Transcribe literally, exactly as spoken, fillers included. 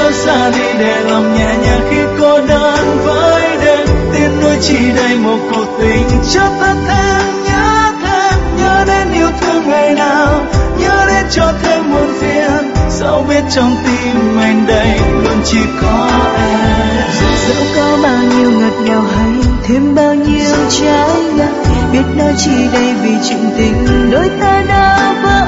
bước xa đi để lòng nhẹ nhàng khi cô đơn với đêm. Tiếc nuối chỉ đây một cuộc tình chợt ta thêm nhớ thêm, nhớ đến yêu thương ngày nào, nhớ đến cho thêm muôn phiền. Dẫu biết trong tim anh đây luôn chỉ có em. Dẫu có bao nhiêu ngọt ngào hay thêm bao nhiêu trái ngang, biết nói chi đây vì chuyện tình đôi ta đã vỡ